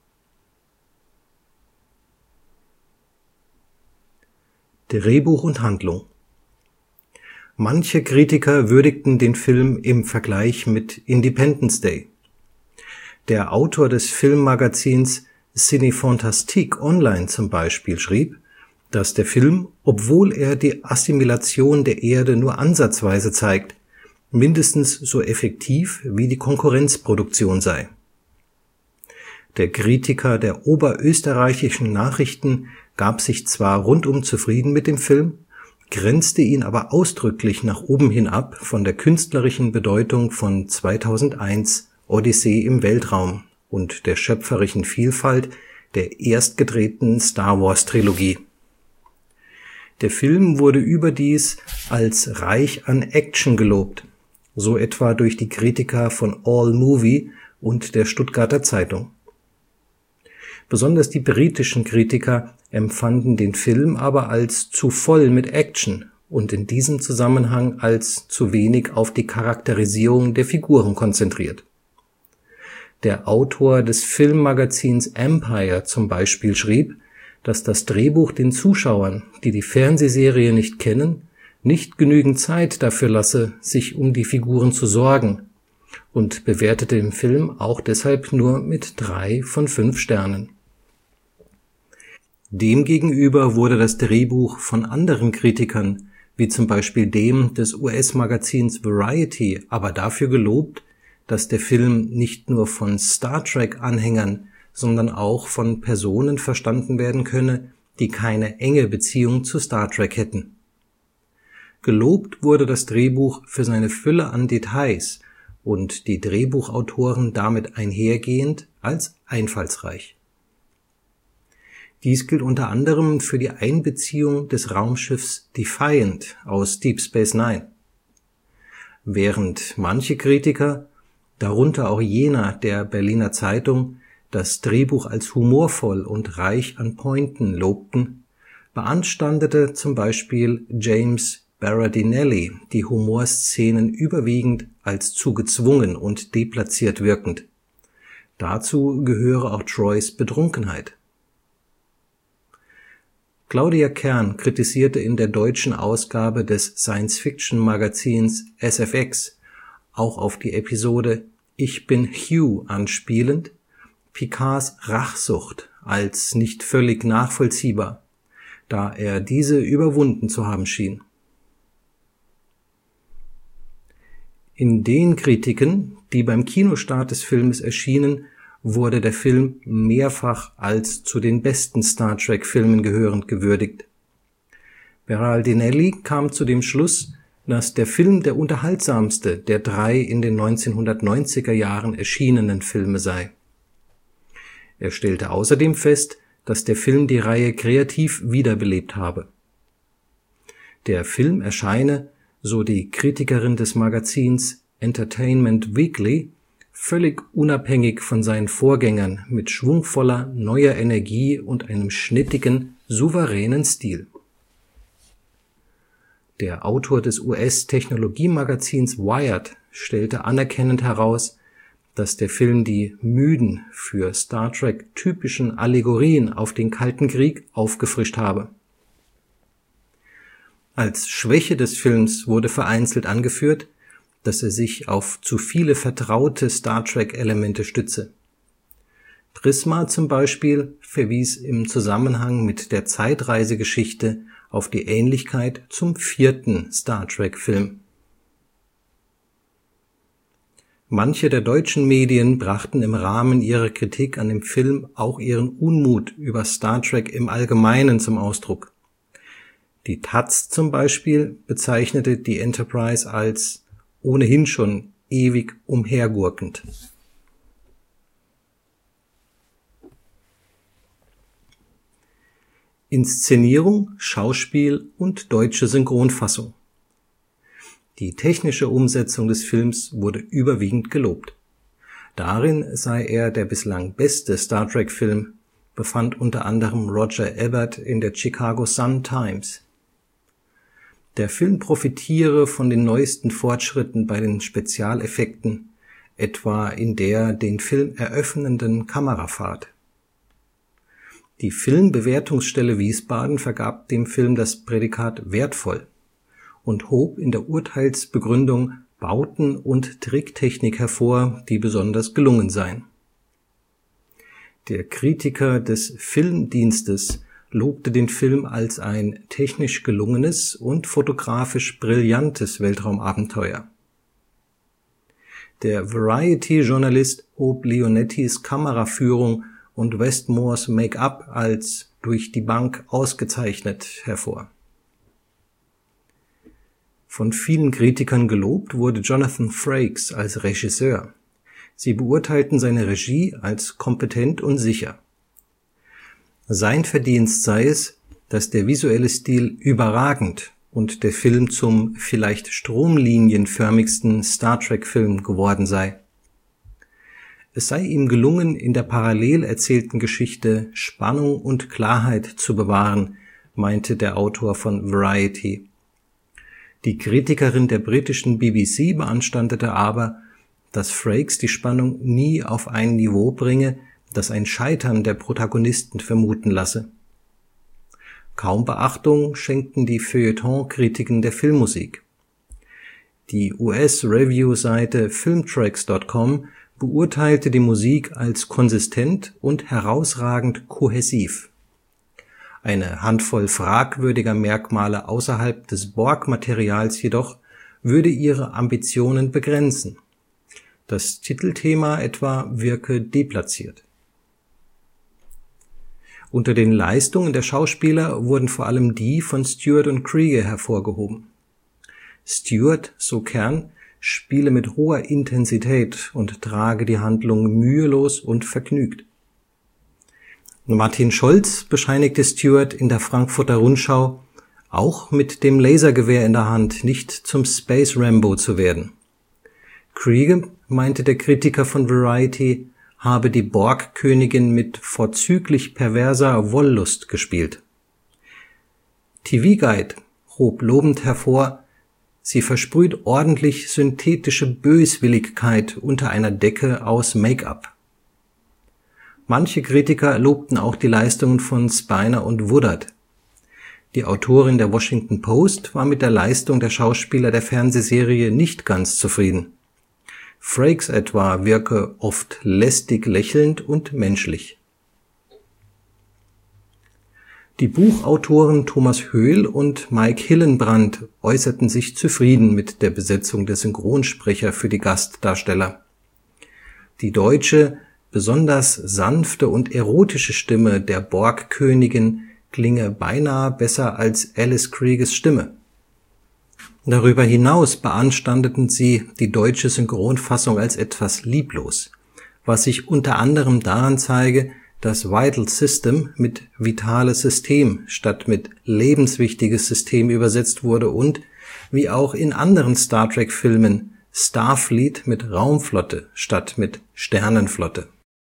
Drehbuch und Handlung. Manche Kritiker würdigten den Film im Vergleich mit Independence Day. Der Autor des Filmmagazins Cinéfantastique Online zum Beispiel schrieb, dass der Film, obwohl er die Assimilation der Erde nur ansatzweise zeigt, mindestens so effektiv wie die Konkurrenzproduktion sei. Der Kritiker der Oberösterreichischen Nachrichten gab sich zwar rundum zufrieden mit dem Film, grenzte ihn aber ausdrücklich nach oben hin ab von der künstlerischen Bedeutung von zweitausendeins Odyssee im Weltraum und der schöpferischen Vielfalt der erstgedrehten Star-Wars-Trilogie. Der Film wurde überdies als reich an Action gelobt, so etwa durch die Kritiker von AllMovie und der Stuttgarter Zeitung. Besonders die britischen Kritiker empfanden den Film aber als zu voll mit Action und in diesem Zusammenhang als zu wenig auf die Charakterisierung der Figuren konzentriert. Der Autor des Filmmagazins Empire zum Beispiel schrieb, dass das Drehbuch den Zuschauern, die die Fernsehserie nicht kennen, nicht genügend Zeit dafür lasse, sich um die Figuren zu sorgen, und bewertete den Film auch deshalb nur mit drei von fünf Sternen. Demgegenüber wurde das Drehbuch von anderen Kritikern, wie zum Beispiel dem des U S-Magazins Variety, aber dafür gelobt, dass der Film nicht nur von Star Trek-Anhängern, sondern auch von Personen verstanden werden könne, die keine enge Beziehung zu Star Trek hätten. Gelobt wurde das Drehbuch für seine Fülle an Details und die Drehbuchautoren damit einhergehend als einfallsreich. Dies gilt unter anderem für die Einbeziehung des Raumschiffs Defiant aus Deep Space Nine. Während manche Kritiker, darunter auch jener der Berliner Zeitung, das Drehbuch als humorvoll und reich an Pointen lobten, beanstandete zum Beispiel James Berardinelli die Humorszenen überwiegend als zu gezwungen und deplatziert wirkend. Dazu gehöre auch Troys Betrunkenheit. Claudia Kern kritisierte in der deutschen Ausgabe des Science-Fiction-Magazins S F X, auch auf die Episode Ich bin Hugh anspielend, Picards Rachsucht als nicht völlig nachvollziehbar, da er diese überwunden zu haben schien. In den Kritiken, die beim Kinostart des Filmes erschienen, wurde der Film mehrfach als zu den besten Star-Trek-Filmen gehörend gewürdigt. Berardinelli kam zu dem Schluss, dass der Film der unterhaltsamste der drei in den neunzehnhundertneunziger Jahren erschienenen Filme sei. Er stellte außerdem fest, dass der Film die Reihe kreativ wiederbelebt habe. Der Film erscheine, so die Kritikerin des Magazins Entertainment Weekly, völlig unabhängig von seinen Vorgängern mit schwungvoller, neuer Energie und einem schnittigen, souveränen Stil. Der Autor des U S-Technologiemagazins Wired stellte anerkennend heraus, dass der Film die müden, für Star Trek typischen Allegorien auf den Kalten Krieg aufgefrischt habe. Als Schwäche des Films wurde vereinzelt angeführt, dass er sich auf zu viele vertraute Star Trek-Elemente stütze. Prisma zum Beispiel verwies im Zusammenhang mit der Zeitreisegeschichte auf die Ähnlichkeit zum vierten Star Trek-Film. Manche der deutschen Medien brachten im Rahmen ihrer Kritik an dem Film auch ihren Unmut über Star Trek im Allgemeinen zum Ausdruck. Die taz zum Beispiel bezeichnete die Enterprise als ohnehin schon ewig umhergurkend. Inszenierung, Schauspiel und deutsche Synchronfassung. Die technische Umsetzung des Films wurde überwiegend gelobt. Darin sei er der bislang beste Star-Trek-Film, befand unter anderem Roger Ebert in der Chicago Sun-Times. Der Film profitiere von den neuesten Fortschritten bei den Spezialeffekten, etwa in der den Film eröffnenden Kamerafahrt. Die Filmbewertungsstelle Wiesbaden vergab dem Film das Prädikat wertvoll und hob in der Urteilsbegründung Bauten und Tricktechnik hervor, die besonders gelungen seien. Der Kritiker des Filmdienstes lobte den Film als ein technisch gelungenes und fotografisch brillantes Weltraumabenteuer. Der Variety-Journalist hob Leonettis Kameraführung und Westmores Make-up als durch die Bank ausgezeichnet hervor. Von vielen Kritikern gelobt wurde Jonathan Frakes als Regisseur. Sie beurteilten seine Regie als kompetent und sicher. Sein Verdienst sei es, dass der visuelle Stil überragend und der Film zum vielleicht stromlinienförmigsten Star-Trek-Film geworden sei. Es sei ihm gelungen, in der parallel erzählten Geschichte Spannung und Klarheit zu bewahren, meinte der Autor von Variety. Die Kritikerin der britischen B B C beanstandete aber, dass Frakes die Spannung nie auf ein Niveau bringe, das ein Scheitern der Protagonisten vermuten lasse. Kaum Beachtung schenkten die Feuilleton-Kritiken der Filmmusik. Die U S-Review-Seite filmtracks Punkt com beurteilte die Musik als konsistent und herausragend kohäsiv. Eine Handvoll fragwürdiger Merkmale außerhalb des Borg-Materials jedoch würde ihre Ambitionen begrenzen. Das Titelthema etwa wirke deplatziert. Unter den Leistungen der Schauspieler wurden vor allem die von Stewart und Krieger hervorgehoben. Stewart, so Kern, spiele mit hoher Intensität und trage die Handlung mühelos und vergnügt. Martin Scholz bescheinigte Stewart in der Frankfurter Rundschau, auch mit dem Lasergewehr in der Hand nicht zum Space Rambo zu werden. Krieger, meinte der Kritiker von Variety, habe die Borg-Königin mit vorzüglich perverser Wollust gespielt. T V Guide hob lobend hervor, sie versprüht ordentlich synthetische Böswilligkeit unter einer Decke aus Make-up. Manche Kritiker lobten auch die Leistungen von Spiner und Woodard. Die Autorin der Washington Post war mit der Leistung der Schauspieler der Fernsehserie nicht ganz zufrieden. Frakes etwa wirke oft lästig lächelnd und menschlich. Die Buchautoren Thomas Höhl und Mike Hillenbrand äußerten sich zufrieden mit der Besetzung der Synchronsprecher für die Gastdarsteller. Die deutsche, besonders sanfte und erotische Stimme der Borg-Königin klinge beinahe besser als Alice Kriegers Stimme. Darüber hinaus beanstandeten sie die deutsche Synchronfassung als etwas lieblos, was sich unter anderem daran zeige, dass Vital System mit vitales System statt mit lebenswichtiges System übersetzt wurde und, wie auch in anderen Star Trek-Filmen, Starfleet mit Raumflotte statt mit Sternenflotte.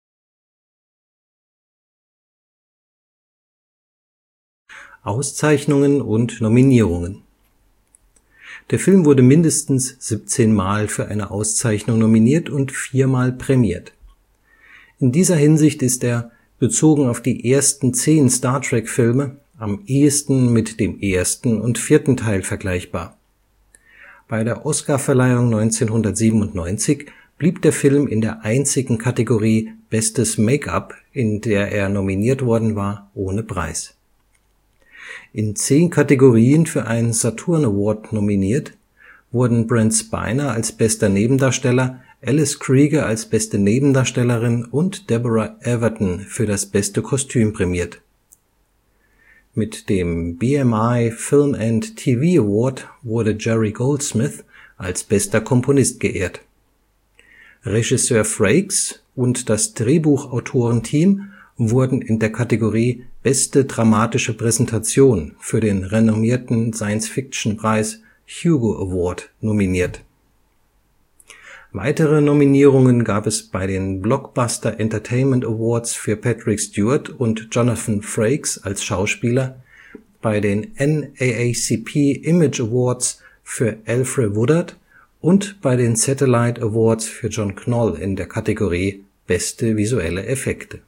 Auszeichnungen und Nominierungen. Der Film wurde mindestens siebzehn Mal für eine Auszeichnung nominiert und viermal prämiert. In dieser Hinsicht ist er, bezogen auf die ersten zehn Star Trek-Filme, am ehesten mit dem ersten und vierten Teil vergleichbar. Bei der Oscarverleihung neunzehnhundertsiebenundneunzig blieb der Film in der einzigen Kategorie Bestes Make-up, in der er nominiert worden war, ohne Preis. In zehn Kategorien für einen Saturn Award nominiert wurden Brent Spiner als bester Nebendarsteller, Alice Krieger als beste Nebendarstellerin und Deborah Everton für das beste Kostüm prämiert. Mit dem B M I Film and T V Award wurde Jerry Goldsmith als bester Komponist geehrt. Regisseur Frakes und das Drehbuchautorenteam wurden in der Kategorie Beste dramatische Präsentation für den renommierten Science-Fiction-Preis Hugo Award nominiert. Weitere Nominierungen gab es bei den Blockbuster Entertainment Awards für Patrick Stewart und Jonathan Frakes als Schauspieler, bei den N double A C P Image Awards für Alfre Woodard und bei den Satellite Awards für John Knoll in der Kategorie Beste visuelle Effekte.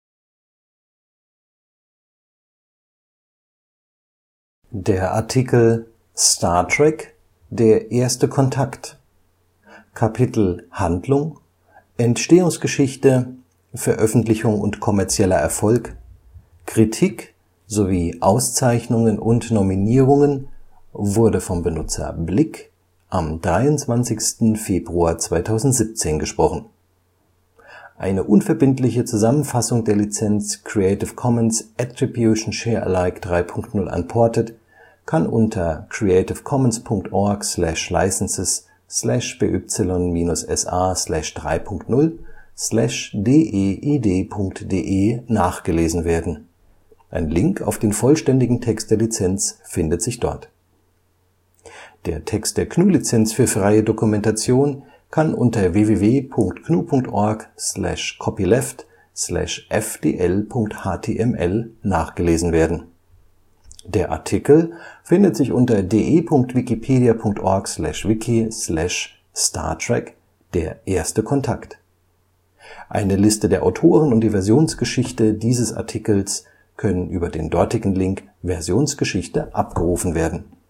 Der Artikel Star Trek – Der erste Kontakt, Kapitel Handlung, Entstehungsgeschichte, Veröffentlichung und kommerzieller Erfolg, Kritik sowie Auszeichnungen und Nominierungen wurde vom Benutzer Blick am dreiundzwanzigsten Februar zweitausendsiebzehn gesprochen. Eine unverbindliche Zusammenfassung der Lizenz Creative Commons Attribution Share Alike drei Punkt null Unported kann unter creativecommons punkt org slash licenses slash by minus sa slash drei Punkt null slash deid Punkt de nachgelesen werden. Ein Link auf den vollständigen Text der Lizenz findet sich dort. Der Text der G N U-Lizenz für freie Dokumentation kann unter www Punkt gnu Punkt org slash copyleft slash fdl Punkt html nachgelesen werden. Der Artikel findet sich unter de Punkt wikipedia Punkt org slash wiki slash Star Trek – Der erste Kontakt. Eine Liste der Autoren und die Versionsgeschichte dieses Artikels können über den dortigen Link Versionsgeschichte abgerufen werden